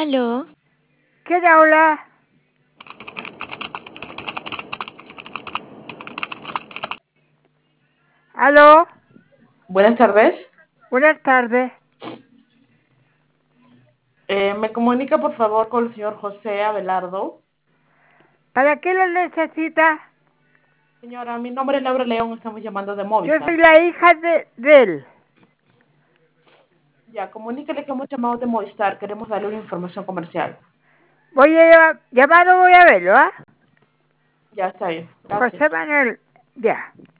Aló, ¿Quién habla? ¿Aló? Buenas tardes. Buenas tardes. ¿Me comunica por favor con el señor José Abelardo? ¿Para qué lo necesita? Señora, mi nombre es Laura León, estamos llamando de Yo Movistar. soy la hija de él. Ya, comuníquele que hemos llamado de Movistar, queremos darle una información comercial. Voy a llamarlo, voy a verlo, ¿ah? Ya está bien, José gracias. Manuel, ya.